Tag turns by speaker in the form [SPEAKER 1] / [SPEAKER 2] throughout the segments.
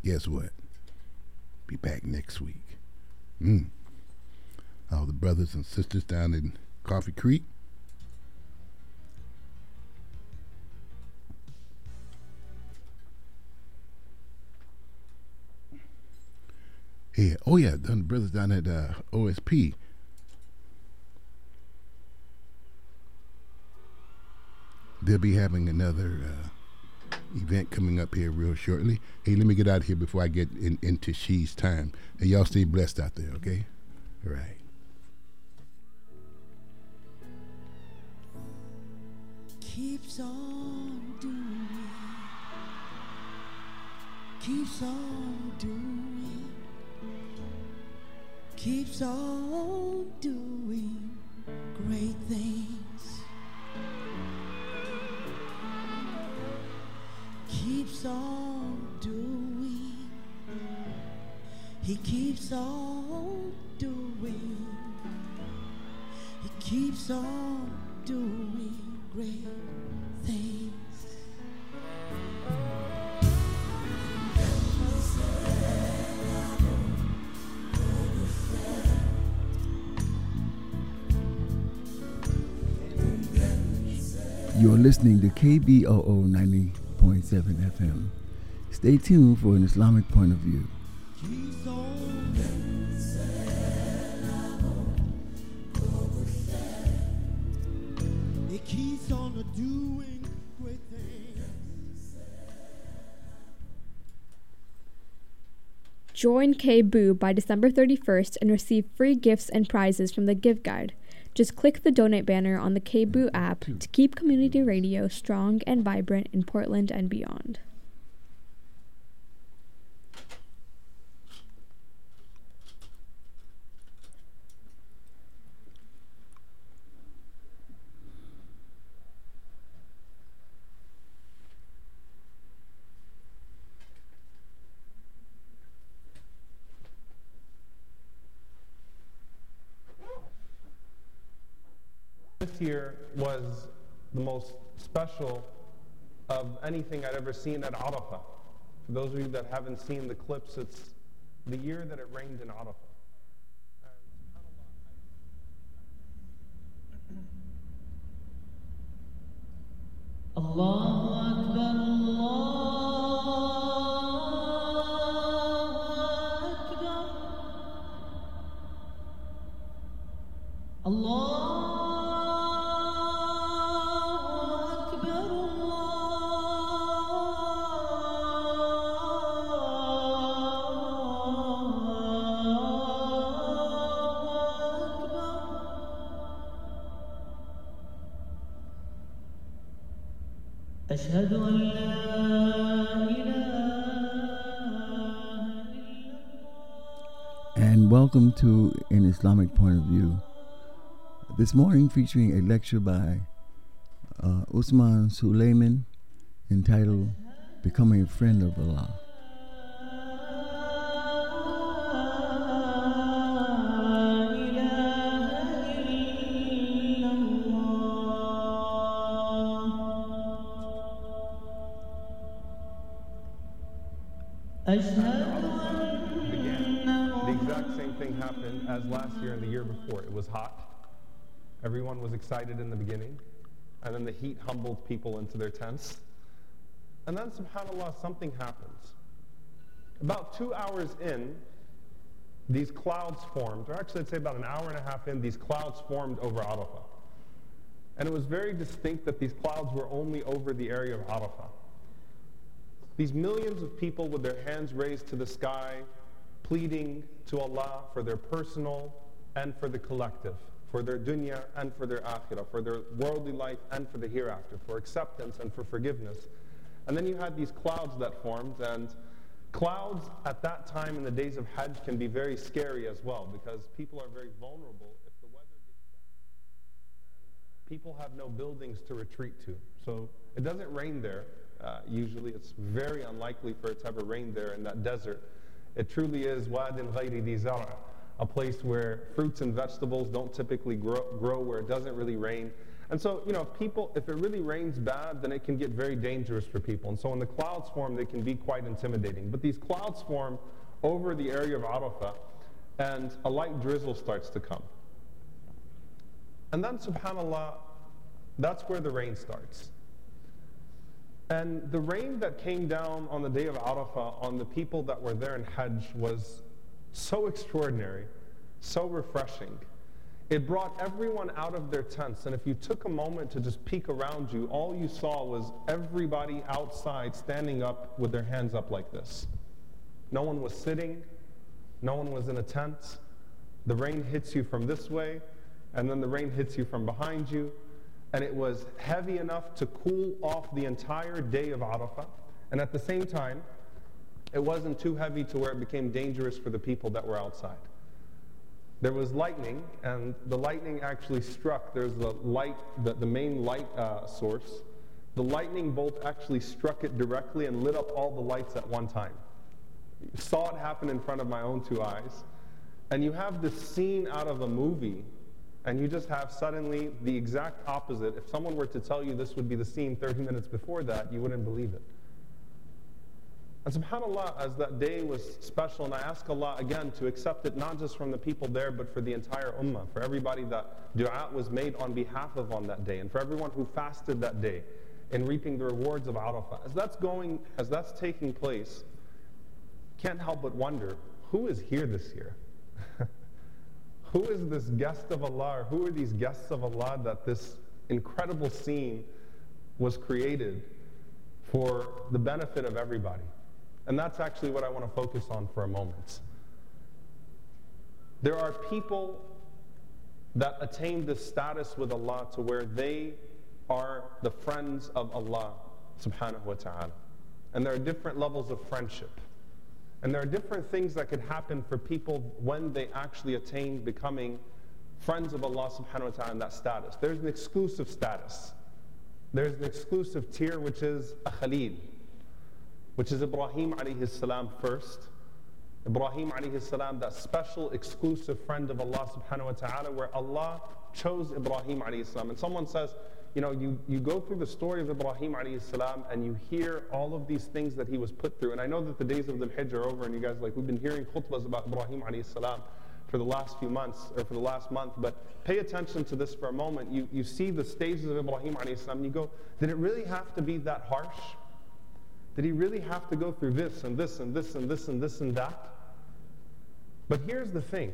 [SPEAKER 1] guess what? Be back next week. All the brothers and sisters down in Coffee Creek. Yeah. Oh yeah, the brothers down at OSP. They'll be having another event coming up here real shortly. Hey, let me get out of here before I get into She's time. And y'all stay blessed out there, okay? All right.
[SPEAKER 2] Keeps on doing, keeps on doing, keeps on doing great things. Keeps on doing, he keeps on doing, he keeps on doing great things.
[SPEAKER 3] You're listening to KBOO 90.7 FM. Stay tuned for an Islamic point of view.
[SPEAKER 2] It keeps on doing great things.
[SPEAKER 4] Join KBOO by December 31st and receive free gifts and prizes from the Give Guide. Just click the donate banner on the KBOO app to keep community radio strong and vibrant in Portland and beyond.
[SPEAKER 5] This year was the most special of anything I'd ever seen at Arafah. For those of you that haven't seen the clips, it's the year that it rained in Arafah.
[SPEAKER 2] Allahu Akbar, Allahu Akbar. Allah. أشهد أن لا إله
[SPEAKER 3] And welcome to An Islamic Point of View. This morning featuring a lecture by Usman Suleiman entitled Becoming a Friend of Allah.
[SPEAKER 5] Began. The exact same thing happened as last year and the year before. It was hot. Everyone was excited in the beginning. And then the heat humbled people into their tents. And then, subhanAllah, something happens. About 2 hours in, these clouds formed. Or actually, I'd say about an hour and a half in, these clouds formed over Arafah. And it was very distinct that these clouds were only over the area of Arafah. These millions of people with their hands raised to the sky, pleading to Allah for their personal and for the collective, for their dunya and for their akhirah, for their worldly life and for the hereafter, for acceptance and for forgiveness. And then you had these clouds that formed, and clouds at that time in the days of Hajj can be very scary as well, because people are very vulnerable. If the weather gets bad, people have no buildings to retreat to. So it doesn't rain there. Usually it's very unlikely for it to ever rain there in that desert. It truly is wadin ghayri di zara, a place where fruits and vegetables don't typically grow, where it doesn't really rain. And so, people, if it really rains bad, then it can get very dangerous for people. And so when the clouds form, they can be quite intimidating. But these clouds form over the area of Arafah, and a light drizzle starts to come. And then, subhanAllah, that's where the rain starts. And the rain that came down on the day of Arafah on the people that were there in Hajj was so extraordinary, so refreshing. It brought everyone out of their tents, and if you took a moment to just peek around you, all you saw was everybody outside standing up with their hands up like this. No one was sitting, no one was in a tent. The rain hits you from this way, and then the rain hits you from behind you, and it was heavy enough to cool off the entire day of Arafah, and at the same time, it wasn't too heavy to where it became dangerous for the people that were outside. There was lightning, and the lightning actually struck. There's the light, the main light source. The lightning bolt actually struck it directly and lit up all the lights at one time. Saw it happen in front of my own two eyes. And you have this scene out of a movie, and you just have suddenly the exact opposite. If someone were to tell you this would be the scene 30 minutes before that, you wouldn't believe it. And subhanAllah, as that day was special, and I ask Allah again to accept it not just from the people there, but for the entire ummah, for everybody that dua was made on behalf of on that day, and for everyone who fasted that day in reaping the rewards of Arafah. As that's taking place, can't help but wonder, who is here this year? Who is this guest of Allah, or who are these guests of Allah that this incredible scene was created for the benefit of everybody? And that's actually what I want to focus on for a moment. There are people that attain this status with Allah to where they are the friends of Allah subhanahu wa ta'ala. And there are different levels of friendship. And there are different things that could happen for people when they actually attain becoming friends of Allah subhanahu wa ta'ala in that status. There's an exclusive status. There's an exclusive tier, which is a Khalil, which is Ibrahim alayhi salam first. Ibrahim alayhi salam, that special exclusive friend of Allah subhanahu wa ta'ala, where Allah chose Ibrahim alayhi salam. And someone says, you go through the story of Ibrahim alayhi salam and you hear all of these things that he was put through. And I know that the days of the Hajj are over, and you guys we've been hearing khutbahs about Ibrahim alayhi salam for the last few months, or for the last month, but pay attention to this for a moment. You see the stages of Ibrahim alayhi salam, and you go, did it really have to be that harsh? Did he really have to go through this and this and this and this and this and that? But here's the thing.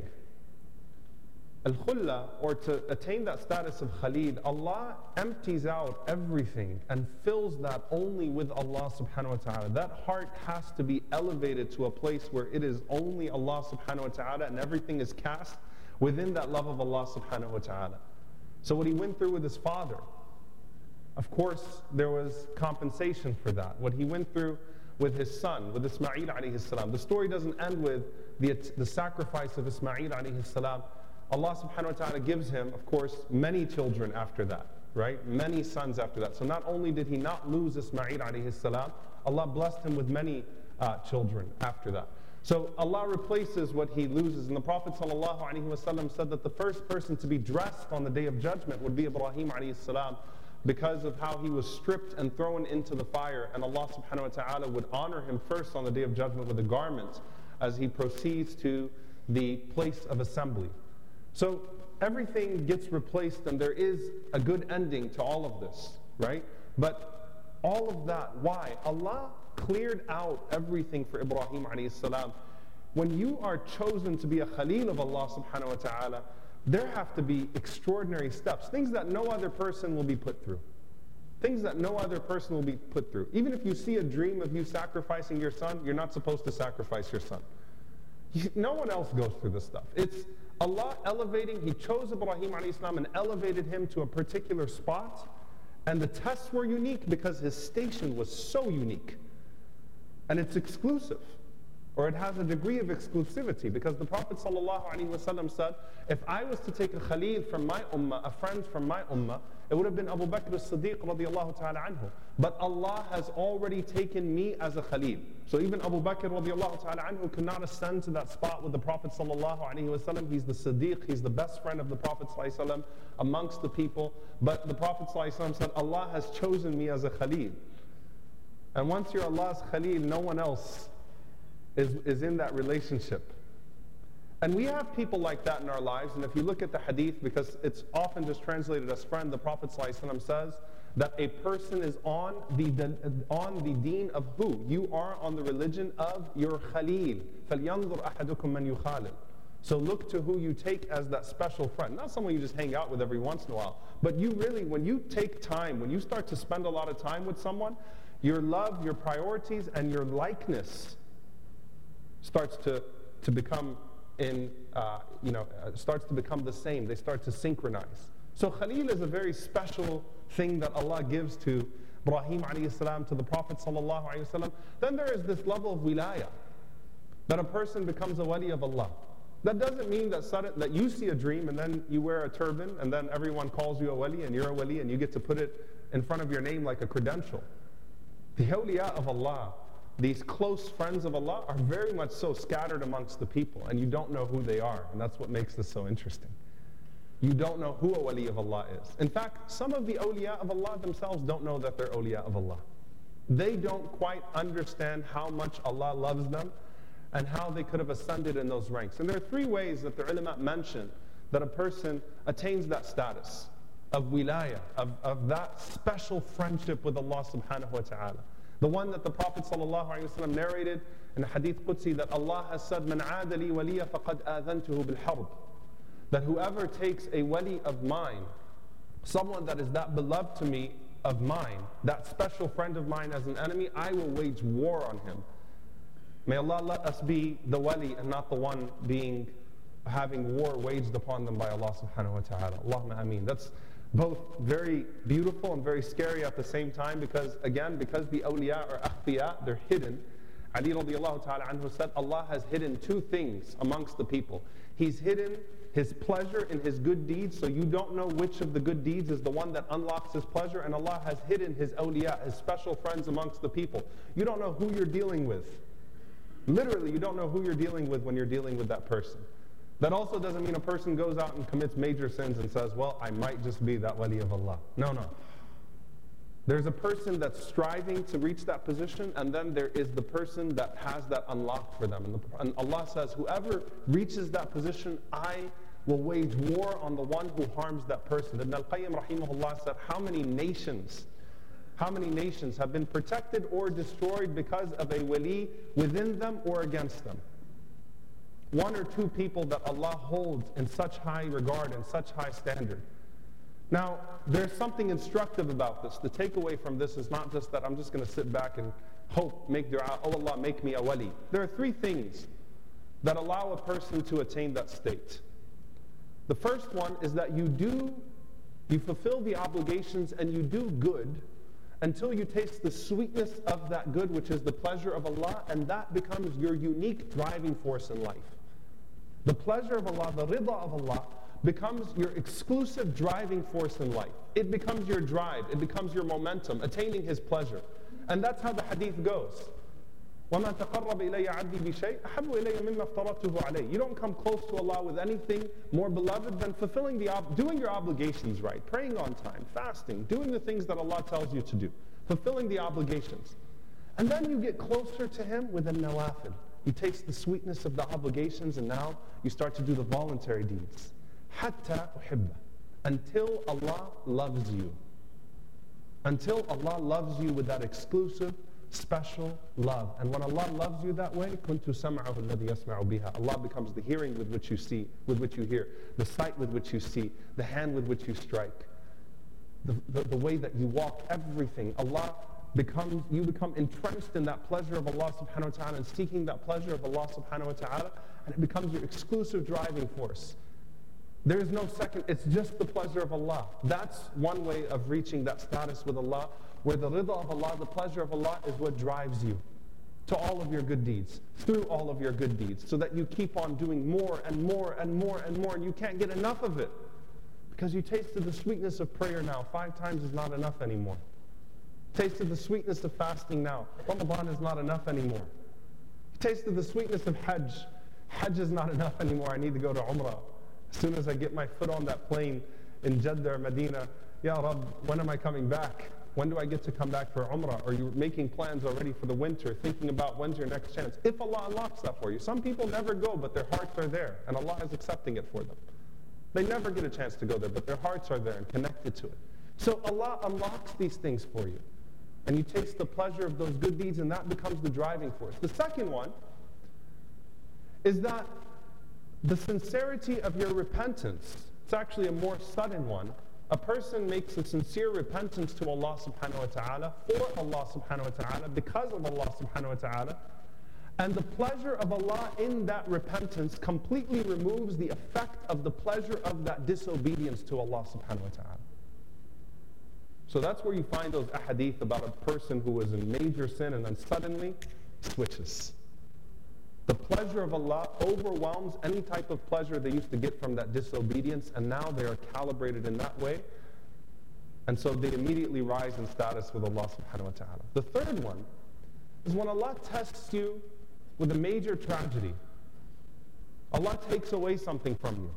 [SPEAKER 5] Al-Khulla, or to attain that status of Khalid, Allah empties out everything and fills that only with Allah subhanahu wa ta'ala. That heart has to be elevated to a place where it is only Allah subhanahu wa ta'ala, and everything is cast within that love of Allah subhanahu wa ta'ala. So what he went through with his father, of course, there was compensation for that. What he went through with his son, with Ismail alayhi salam. The story doesn't end with the sacrifice of Ismail alayhi salam. Allah subhanahu wa ta'ala gives him, of course, many children after that, right? Many sons after that. So not only did he not lose Ismail alayhi salam, Allah blessed him with many children after that. So Allah replaces what he loses. And the Prophet sallallahu alaihi wasallam said that the first person to be dressed on the Day of Judgment would be Ibrahim alayhi salam, because of how he was stripped and thrown into the fire. And Allah subhanahu wa ta'ala would honor him first on the Day of Judgment with a garment as he proceeds to the place of assembly. So everything gets replaced, and there is a good ending to all of this, right? But all of that, why? Allah cleared out everything for Ibrahim alayhi salam. When you are chosen to be a Khalil of Allah subhanahu wa ta'ala, there have to be extraordinary steps, things that no other person will be put through. Things that no other person will be put through. Even if you see a dream of you sacrificing your son, you're not supposed to sacrifice your son. No one else goes through this stuff. It's Allah elevating. He chose Ibrahim alayhi salam and elevated him to a particular spot. And the tests were unique because his station was so unique. And it's exclusive. or it has a degree of exclusivity, because the Prophet ﷺ said, if I was to take a khalil from my ummah, a friend from my ummah, it would have been Abu Bakr as-Siddiq radiallahu ta'ala anhu. But Allah has already taken me as a khalil. So even Abu Bakr radiallahu ta'ala anhu could not ascend to that spot with the Prophet ﷺ. He's the Siddiq, he's the best friend of the Prophet ﷺ amongst the people. But the Prophet ﷺ said, Allah has chosen me as a khalil. And once you're Allah's khalil, no one else is in that relationship. And we have people like that in our lives. And if you look at the hadith, because it's often just translated as friend, the Prophet ﷺ says that a person is on the deen of who? You are on the religion of your khalil. فَلْيَنْظُرْ أَحَدُكُمْ مَنْ يُخَالِلْ. So look to who you take as that special friend. Not someone you just hang out with every once in a while. But you really, when you take time, when you start to spend a lot of time with someone, your love, your priorities, and your likeness starts to become starts to become the same. They start to synchronize. So Khalil is a very special thing that Allah gives to Ibrahim alayhi salam, to the Prophet sallallahu alayhi wasallam. Then there is this level of wilayah, that a person becomes a wali of Allah. That doesn't mean that you see a dream and then you wear a turban and then everyone calls you a wali and you're a wali and you get to put it in front of your name like a credential. The awliya of Allah, these close friends of Allah, are very much so scattered amongst the people, and you don't know who they are, and that's what makes this so interesting. You don't know who a wali of Allah is. In fact, some of the awliya of Allah themselves don't know that they're awliya of Allah. They don't quite understand how much Allah loves them and how they could have ascended in those ranks. And there are three ways that the ulama mention that a person attains that status of wilayah, of that special friendship with Allah subhanahu wa ta'ala. The one that the Prophet ﷺ narrated in the Hadith Qudsi, that Allah has said, "Man aada li waliya faqad adhantuhu bil harb." That whoever takes a wali of mine, someone that is that beloved to me of mine, that special friend of mine, as an enemy, I will wage war on him. May Allah let us be the wali and not the one having war waged upon them by Allah subhanahu wa ta'ala. Allahumma ameen. That's both very beautiful and very scary at the same time, because the awliya are akhfiya, they're hidden. Ali radiallahu ta'ala anhu said, Allah has hidden two things amongst the people. He's hidden His pleasure in His good deeds, so you don't know which of the good deeds is the one that unlocks His pleasure, and Allah has hidden His awliya, His special friends amongst the people. You don't know who you're dealing with. Literally, you don't know who you're dealing with when you're dealing with that person. That also doesn't mean a person goes out and commits major sins and says, well, I might just be that wali of Allah. No. There's a person that's striving to reach that position, and then there is the person that has that unlocked for them. And Allah says, whoever reaches that position, I will wage war on the one who harms that person. Ibn al-Qayyim rahimahullah said, how many nations have been protected or destroyed because of a wali within them or against them? One or two people that Allah holds in such high regard and such high standard. Now, there's something instructive about this. The takeaway from this is not just that I'm just going to sit back and hope, make dua, oh Allah, make me a wali. There are three things that allow a person to attain that state. The first one is that you fulfill the obligations and you do good until you taste the sweetness of that good, which is the pleasure of Allah, and that becomes your unique driving force in life. The pleasure of Allah, the rida of Allah, becomes your exclusive driving force in life. It becomes your drive, it becomes your momentum, attaining His pleasure. And that's how the hadith goes. وَمَا تَقَرَّبَ إِلَيَّ عَبْدِي بِشَيْءٍ أَحَبُّ إِلَيَّ مِمَّا افْتَرَضْتُهُ عَلَيْهِ. You don't come close to Allah with anything more beloved than doing your obligations right, praying on time, fasting, doing the things that Allah tells you to do, fulfilling the obligations. And then you get closer to Him with a nawafil. You taste the sweetness of the obligations, and now you start to do the voluntary deeds. حَتَّى أُحِبَّ. Until Allah loves you. Until Allah loves you with that exclusive, special love. And when Allah loves you that way, كُنْتُ سَمْعَهُ الَّذِي يَسْمَعُ بِهَا. Allah becomes the hearing with which you see, with which you hear, the sight with which you see, the hand with which you strike, the way that you walk, everything. You become entrenched in that pleasure of Allah subhanahu wa ta'ala and seeking that pleasure of Allah subhanahu wa ta'ala, and it becomes your exclusive driving force. There is no second, it's just the pleasure of Allah. That's one way of reaching that status with Allah, where the rida of Allah, the pleasure of Allah, is what drives you. to all of your good deeds, through all of your good deeds, so that you keep on doing more and more and more and more, and you can't get enough of it. Because you tasted the sweetness of prayer now. 5 times is not enough anymore. Tasted the sweetness of fasting now. Ramadan is not enough anymore. Tasted the sweetness of Hajj. Hajj is not enough anymore. I need to go to Umrah. As soon as I get my foot on that plane in Jeddah or Medina, Ya Rabb, when am I coming back? When do I get to come back for Umrah? Or you're making plans already for the winter, thinking about when's your next chance. If Allah unlocks that for you. Some people never go, but their hearts are there, and Allah is accepting it for them. They never get a chance to go there, but their hearts are there and connected to it. So Allah unlocks these things for you. And you taste the pleasure of those good deeds, and that becomes the driving force. The second one is that the sincerity of your repentance, it's actually a more sudden one. A person makes a sincere repentance to Allah subhanahu wa ta'ala, for Allah subhanahu wa ta'ala, because of Allah subhanahu wa ta'ala, and the pleasure of Allah in that repentance completely removes the effect of the pleasure of that disobedience to Allah subhanahu wa ta'ala. So that's where you find those ahadith about a person who was in major sin and then suddenly switches. The pleasure of Allah overwhelms any type of pleasure they used to get from that disobedience, and now they are calibrated in that way. And so they immediately rise in status with Allah subhanahu wa ta'ala. The third one is when Allah tests you with a major tragedy. Allah takes away something from you.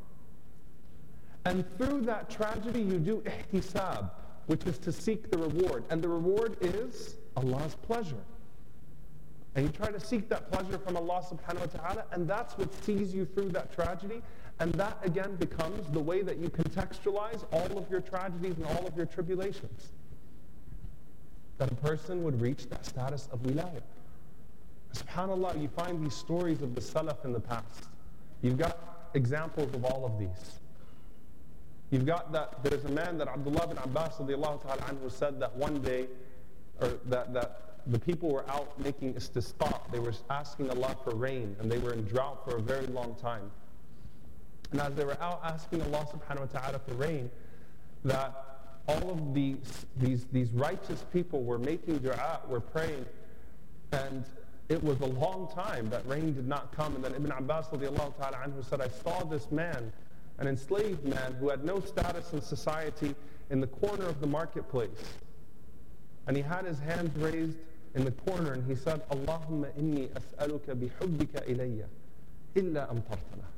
[SPEAKER 5] And through that tragedy you do ihtisab, which is to seek the reward. And the reward is Allah's pleasure. And you try to seek that pleasure from Allah subhanahu wa ta'ala, and that's what sees you through that tragedy. And that again becomes the way that you contextualize all of your tragedies and all of your tribulations. That a person would reach that status of wilayah. SubhanAllah, you find these stories of the Salaf in the past. You've got examples of all of these. You've got that, there's a man that Abdullah bin Abbas radiallahu ta'ala anhu said that one day, or that the people were out making istisqa. They were asking Allah for rain, and they were in drought for a very long time. And as they were out asking Allah subhanahu wa ta'ala for rain, that all of these righteous people were making dua, were praying, and it was a long time that rain did not come. And then Ibn Abbas radiallahu ta'ala anhu said, I saw this man, an enslaved man who had no status in society, in the corner of the marketplace. And he had his hands raised in the corner, and he said, Allahumma inni as'aluka bihubbika ilayya illa amtartana.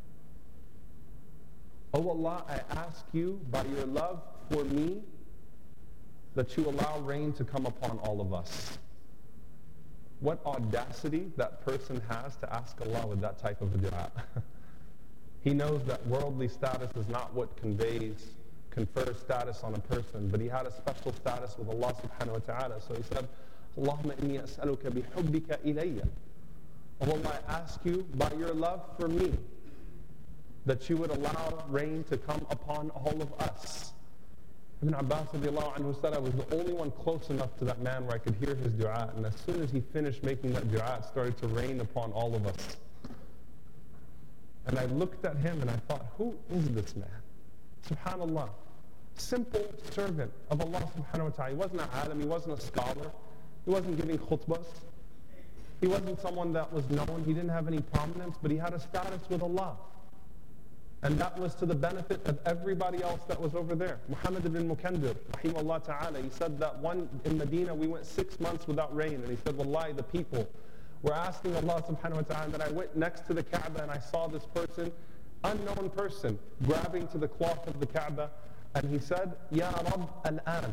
[SPEAKER 5] Oh Allah, I ask you by your love for me that you allow rain to come upon all of us. What audacity that person has to ask Allah with that type of a dua. He knows that worldly status is not what confers status on a person, but he had a special status with Allah subhanahu wa ta'ala. So he said, Allahumma inni as'aluka bihubbika ilayya. Oh Allah, I ask you by your love for me that you would allow rain to come upon all of us. Ibn Abbas radiallahu anhu said, I was the only one close enough to that man where I could hear his dua, and as soon as he finished making that dua, it started to rain upon all of us. And I looked at him and I thought, who is this man? SubhanAllah. Simple servant of Allah subhanahu wa ta'ala. He wasn't an alim, he wasn't a scholar, he wasn't giving khutbahs, he wasn't someone that was known, he didn't have any prominence, but he had a status with Allah. And that was to the benefit of everybody else that was over there. Muhammad ibn Mukandir, rahimahullah ta'ala, he said that in Medina we went 6 months without rain, and he said, wallahi, the people were asking Allah subhanahu wa ta'ala, and then I went next to the Kaaba and I saw this person, unknown person, grabbing to the cloth of the Kaaba, and he said, Ya Rabb al-an,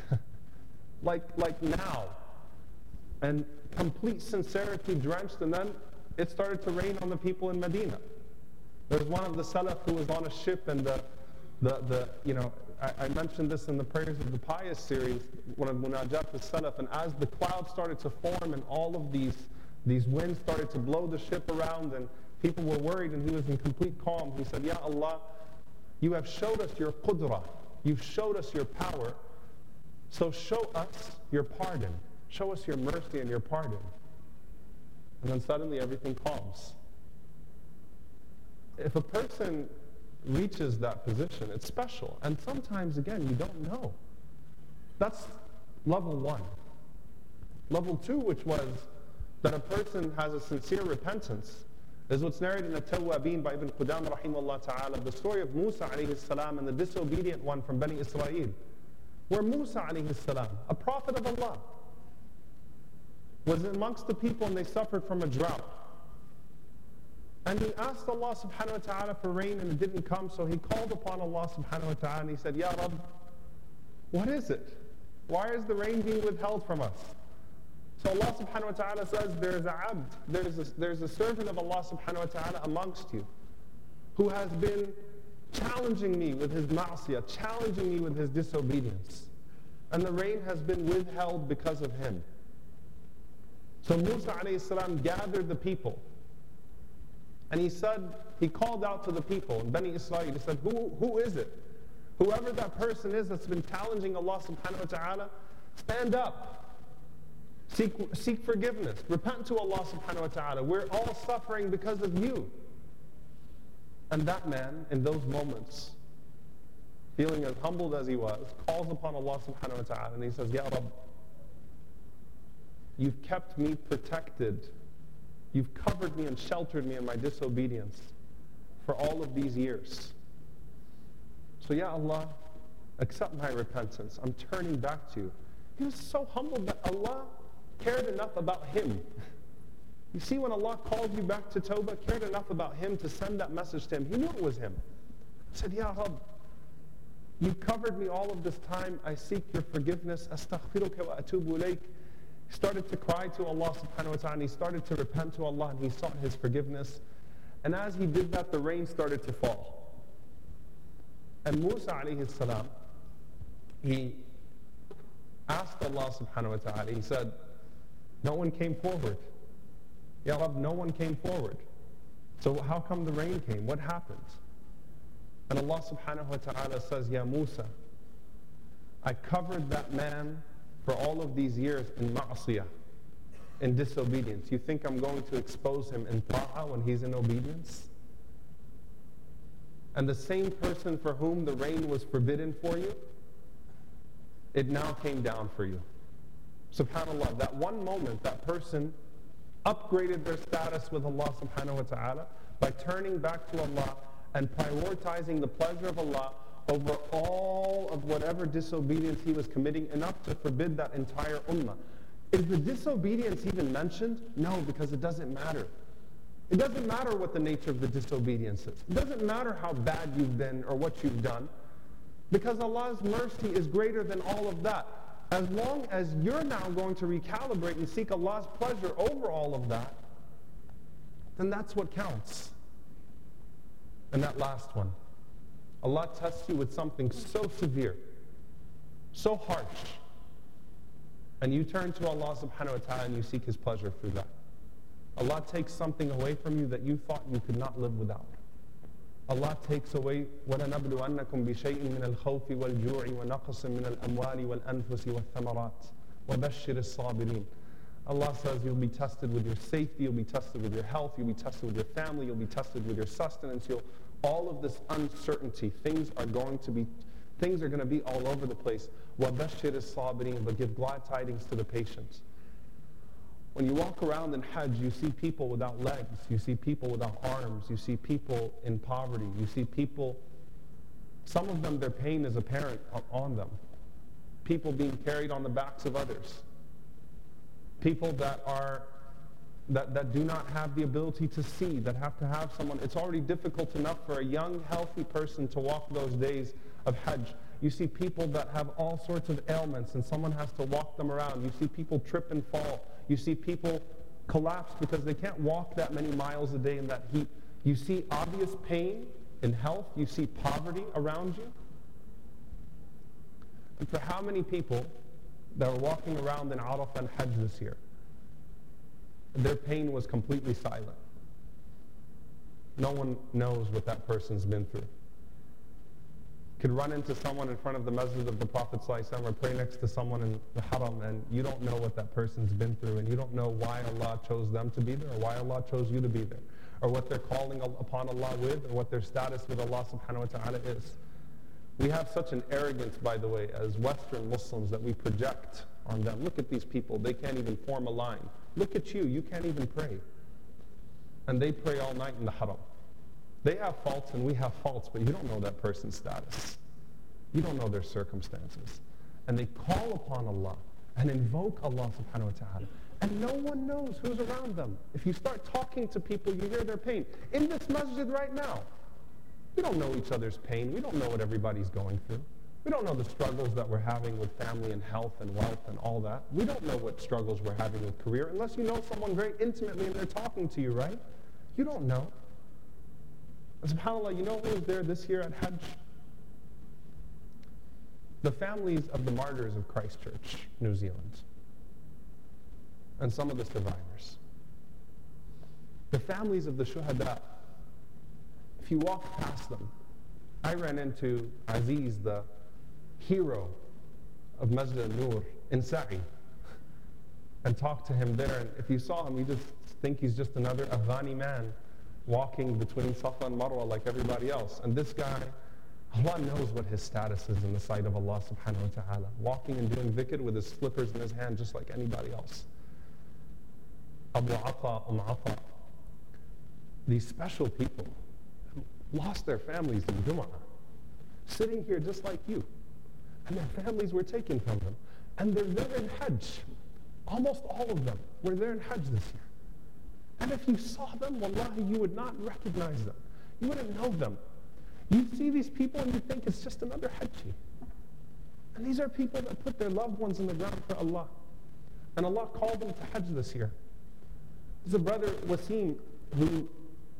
[SPEAKER 5] like now. And complete sincerity drenched, and then it started to rain on the people in Medina. There's one of the Salaf who was on a ship, and I mentioned this in the Prayers of the Pious series, one of Munajat al-Salaf, and as the clouds started to form and all of these winds started to blow the ship around and people were worried, and he was in complete calm. He said, Ya Allah, you have showed us your qudra, you've showed us your power, so show us your pardon. Show us your mercy and your pardon. And then suddenly everything calms. If a person reaches that position, it's special. And sometimes, again, you don't know. That's level 1. Level 2, which was that a person has a sincere repentance is what's narrated in the Tawwabin by Ibn Qudama rahimahullah ta'ala, the story of Musa alayhi salam and the disobedient one from Bani Israel, where Musa alayhi salam, a prophet of Allah, was amongst the people and they suffered from a drought. And he asked Allah subhanahu wa ta'ala for rain and it didn't come, so he called upon Allah subhanahu wa ta'ala and he said, Ya Rabb, what is it? Why is the rain being withheld from us? So Allah subhanahu wa ta'ala says, there's a servant of Allah subhanahu wa ta'ala amongst you who has been challenging me with his ma'asiyah, challenging me with his disobedience. And the rain has been withheld because of him. So Musa alayhi salam gathered the people. And he said, he called out to the people in Bani Israel, he said, who is it? Whoever that person is that's been challenging Allah subhanahu wa ta'ala, stand up. Seek forgiveness. Repent to Allah subhanahu wa ta'ala. We're all suffering because of you. And that man, in those moments, feeling as humbled as he was, calls upon Allah subhanahu wa ta'ala and he says, Ya Rabb, you've kept me protected. You've covered me and sheltered me in my disobedience for all of these years. So Ya Allah, accept my repentance. I'm turning back to you. He was so humbled that Allah cared enough about him. You see, when Allah called you back to Tawbah, cared enough about him to send that message to him. He knew it was him. He said, Ya Rabb, you covered me all of this time. I seek your forgiveness. Astaghfiruka wa atubu ilayk. He started to cry to Allah subhanahu wa ta'ala and he started to repent to Allah and he sought his forgiveness. And as he did that, the rain started to fall. And Musa alayhi salam, he asked Allah subhanahu wa ta'ala, he said, no one came forward. Ya Rabb, no one came forward. So how come the rain came? What happened? And Allah subhanahu wa ta'ala says, Ya Musa, I covered that man for all of these years in ma'asiyah, in disobedience. You think I'm going to expose him in ta'ah when he's in obedience? And the same person for whom the rain was forbidden for you, it now came down for you. SubhanAllah, that one moment, that person upgraded their status with Allah subhanahu wa ta'ala by turning back to Allah and prioritizing the pleasure of Allah over all of whatever disobedience he was committing, enough to forbid that entire ummah. Is the disobedience even mentioned? No, because it doesn't matter. It doesn't matter what the nature of the disobedience is. It doesn't matter how bad you've been or what you've done, because Allah's mercy is greater than all of that. As long as you're now going to recalibrate and seek Allah's pleasure over all of that, then that's what counts. And that last one, Allah tests you with something so severe, so harsh, and you turn to Allah subhanahu wa ta'ala and you seek His pleasure through that. Allah takes something away from you that you thought you could not live without. Allah takes away وَلَنَبْلُوَنَّكُمْ بِشَيْءٍ مِنَ الْخَوْفِ وَالْجُوعِ وَنَقْصٍ مِنَ الْأَمْوَالِ وَالْأَنفُسِ وَالثَّمَرَاتِ وَبَشِّرِ الصَّابِرِينَ. Allah says you'll be tested with your safety, you'll be tested with your health, you'll be tested with your family, you'll be tested with your sustenance. All of this uncertainty, things are going to be all over the place. وَبَشِّرِ الصَّابِرِينَ. But give glad tidings to the patient. When you walk around in Hajj, you see people without legs, you see people without arms, you see people in poverty, you see people, some of them, their pain is apparent on them. People being carried on the backs of others. People that do not have the ability to see, that have to have someone. It's already difficult enough for a young, healthy person to walk those days of Hajj. You see people that have all sorts of ailments and someone has to walk them around. You see people trip and fall. You see people collapse because they can't walk that many miles a day in that heat. You see obvious pain in health. You see poverty around you. And for how many people that were walking around in Arafah and Hajj this year, their pain was completely silent. No one knows what that person's been through. Could run into someone in front of the masjid of the Prophet ﷺ or pray next to someone in the haram, and you don't know what that person's been through, and you don't know why Allah chose them to be there, or why Allah chose you to be there, or what they're calling upon Allah with, or what their status with Allah subhanahu wa ta'ala is. We have such an arrogance, by the way, as Western Muslims, that we project on them. Look at these people. They can't even form a line. Look at you. You can't even pray. And they pray all night in the haram. They have faults and we have faults, but you don't know that person's status. You don't know their circumstances. And they call upon Allah and invoke Allah subhanahu wa ta'ala. And no one knows who's around them. If you start talking to people, you hear their pain. In this masjid right now, we don't know each other's pain. We don't know what everybody's going through. We don't know the struggles that we're having with family and health and wealth and all that. We don't know what struggles we're having with career unless you know someone very intimately and they're talking to you, right? You don't know. And subhanAllah, you know who was there this year at Hajj? The families of the martyrs of Christchurch, New Zealand. And some of the survivors. The families of the shuhada. If you walk past them, I ran into Aziz, the hero of Masjid al-Nur in Sa'i, and talked to him there. And if you saw him, you just think he's just another Afghani man walking between Safa and Marwa like everybody else. And this guy, Allah knows what his status is in the sight of Allah subhanahu wa ta'ala. Walking and doing dhikr with his slippers in his hand just like anybody else. Abu Ata, Ata. These special people lost their families in Jum'ah, sitting here just like you. And their families were taken from them. And they're there in Hajj. Almost all of them were there in Hajj this year. And if you saw them, wallahi, you would not recognize them. You wouldn't know them. You see these people and you think it's just another Hajji. And these are people that put their loved ones in the ground for Allah. And Allah called them to Hajj this year. There's a brother, Wasim, who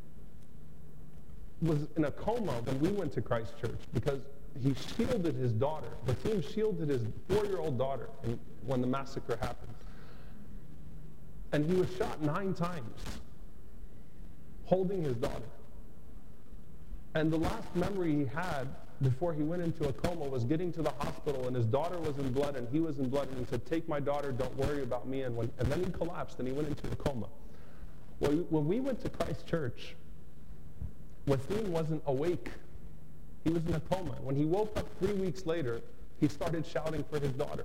[SPEAKER 5] was in a coma when we went to Christchurch because he shielded his daughter. Wasim shielded his 4-year-old daughter when the massacre happened. And he was shot 9 times, holding his daughter. And the last memory he had before he went into a coma was getting to the hospital, and his daughter was in blood and he was in blood, and he said, "Take my daughter, don't worry about me." And then he collapsed and he went into a coma. When we went to Christchurch, Wasim wasn't awake. He was in a coma. When he woke up 3 weeks later, he started shouting for his daughter.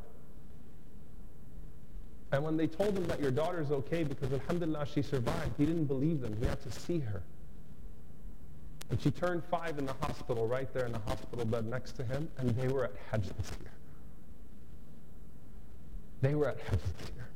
[SPEAKER 5] And when they told him that your daughter's okay because alhamdulillah she survived, he didn't believe them. He had to see her. And she turned 5 in the hospital, right there in the hospital bed next to him, and they were at Hajj this year. They were at Hajj this year.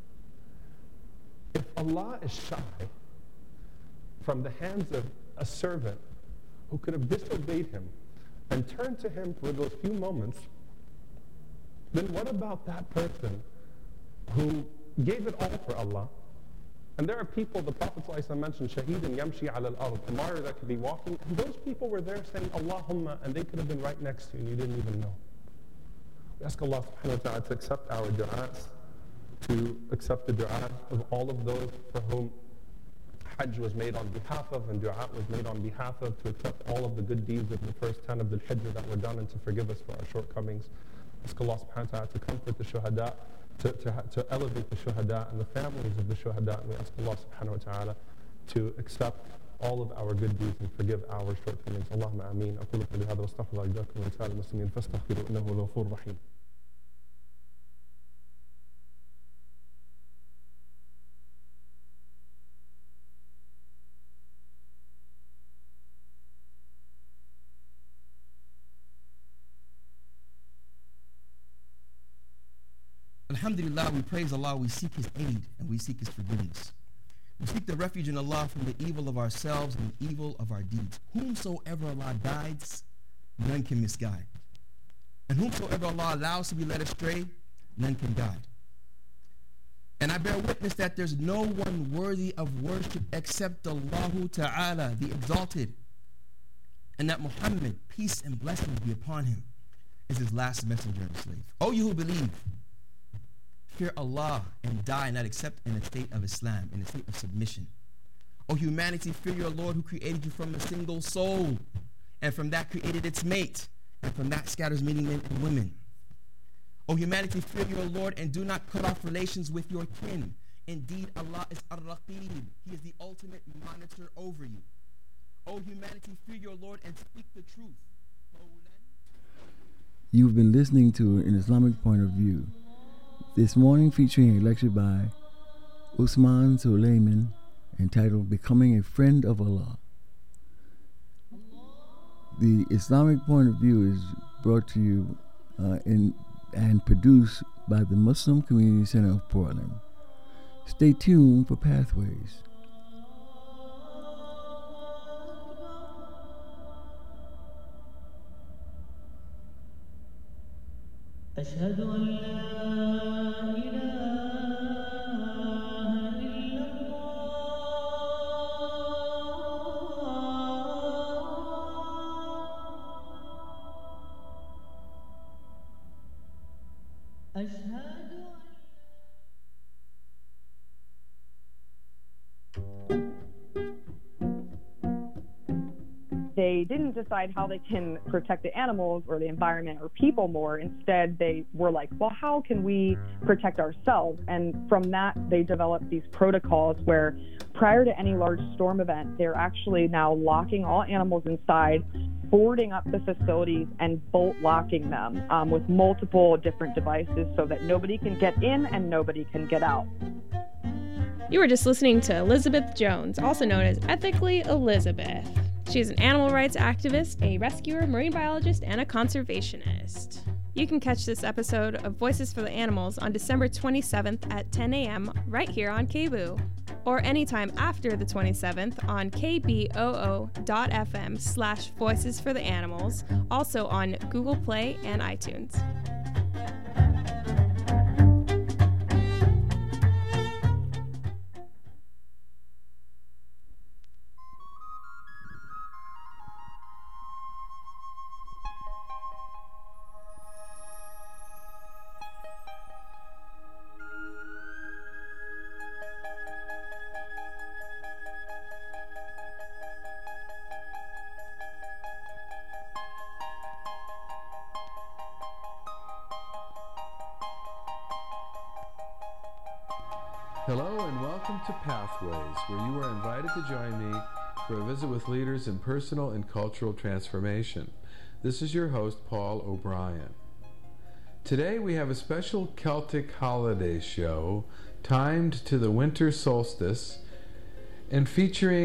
[SPEAKER 5] If Allah is shy from the hands of a servant who could have disobeyed him and turned to him for those few moments, then what about that person who gave it all for Allah? And there are people, the Prophet ﷺ mentioned, Shaheedun yamshi ala al-ard, a martyr that could be walking, and those people were there saying, Allahumma, and they could have been right next to you and you didn't even know. We ask Allah subhanahu wa ta'ala to accept our du'as, to accept the du'a of all of those for whom Hajj was made on behalf of and du'a was made on behalf of, to accept all of the good deeds of the first 10 of the Hijjah that were done, and to forgive us for our shortcomings. Ask Allah subhanahu wa ta'ala to comfort the shuhada, to elevate the shuhada and the families of the shuhada. And we ask Allah subhanahu wa ta'ala to accept all of our good deeds and forgive our shortcomings. Allahumma ameen. أقول قولي هذا واستغفر الله لي ولكم ولسائر المسلمين فاستغفروه إنه هو الغفور الرحيم.
[SPEAKER 6] Alhamdulillah, we praise Allah, we seek His aid, and we seek His forgiveness. We seek the refuge in Allah from the evil of ourselves and the evil of our deeds. Whomsoever Allah guides, none can misguide. And whomsoever Allah allows to be led astray, none can guide. And I bear witness that there's no one worthy of worship except Allah Ta'ala, the Exalted, and that Muhammad, peace and blessings be upon him, is his last messenger and slave. O you who believe, fear Allah and die not except in a state of Islam, in a state of submission. O humanity, fear your Lord who created you from a single soul, and from that created its mate, and from that scatters many men and women. O humanity, fear your Lord and do not cut off relations with your kin. Indeed, Allah is Ar-Raqib. He is the ultimate monitor over you. O humanity, fear your Lord and speak the truth.
[SPEAKER 3] You've been listening to An Islamic Point of View. This morning featuring a lecture by Usman Suleiman entitled Becoming a Friend of Allah. The Islamic point of view is brought to you and produced by the Muslim Community Center of Portland. Stay tuned for Pathways.
[SPEAKER 2] أشهد أن لا إله
[SPEAKER 7] They didn't decide how they can protect the animals or the environment or people more. Instead, they were like, well, how can we protect ourselves? And from that, they developed these protocols where prior to any large storm event, they're actually now locking all animals inside, boarding up the facilities, and bolt locking them with multiple different devices so that nobody can get in and nobody can get out.
[SPEAKER 8] You were just listening to Elizabeth Jones, also known as Ethically Elizabeth. She's an animal rights activist, a rescuer, marine biologist, and a conservationist. You can catch this episode of Voices for the Animals on December 27th at 10 a.m. right here on KBOO, or anytime after the 27th on kboo.fm/Voices for the Animals, also on Google Play and iTunes.
[SPEAKER 9] Hello and welcome to Pathways, where you are invited to join me for a visit with leaders in personal and cultural transformation. This is your host, Paul O'Brien. Today we have a special Celtic holiday show timed to the winter solstice and featuring